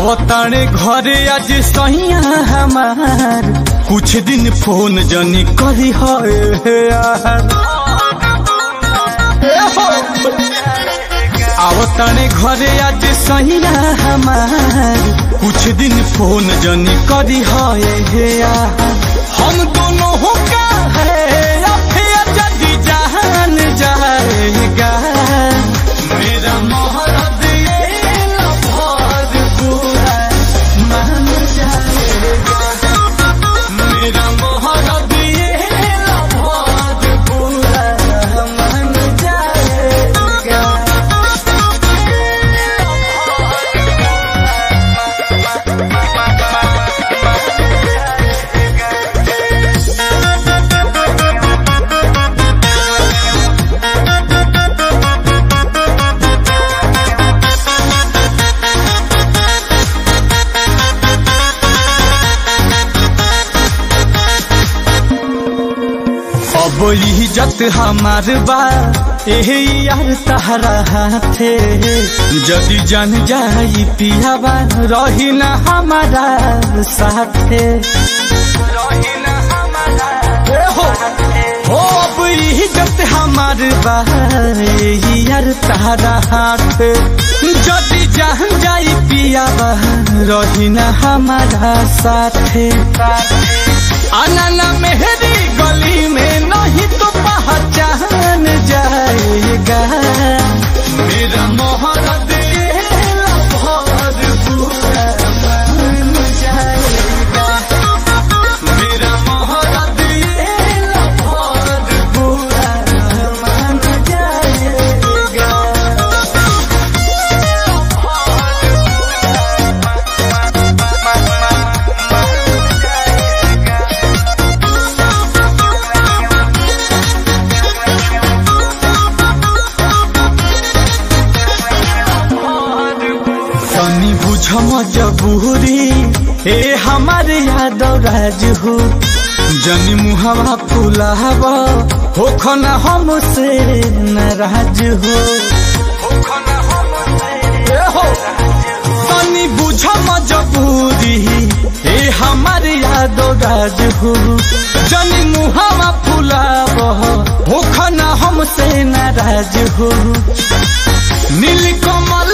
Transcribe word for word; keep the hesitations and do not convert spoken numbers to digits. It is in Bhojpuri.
आवताने घरे आज सहिया हमार कुछ दिन फोन जनी करी है यार। आवताने घरे आज सहिया हमार कुछ दिन फोन जनी करी है यार। हम दोनों हो का है अफेयर जदी जान जाएगा मेरा मोहरत ये लफ्ज़ पूरा मान जाएगा। मेरा मोहरत ये लफ्ज़ पूरा मान जाएगा। अब इज्जत हमार बा एहे यार तहरा हाथे जदी जान जाई पियावा रही ना हमारा साथे रही ना हमारा हो हो। अब इज्जत हमार बा एहे यार तहरा हाथे जदी जान जाई पियावा रही ना हमारा साथे। आना ना मेहरी गली में नहीं तो पहचान जाएगा मेरा मोहरत ये लफ्ज़ पूरा मान जाएगा। मेरा मोहरत ये लफ्ज़ पूरा मान जाएगा। तनी बुझ मजबूरी ए हमारे यादव राज हो जनी मुहावा फुलाव हो खना हमसे नाराज हो। तनी बुझ मजबूरी ए हमारे यादव राज हो जनी मुहावा फुलाव हो खना हमसे नाराज हो। नीलकमल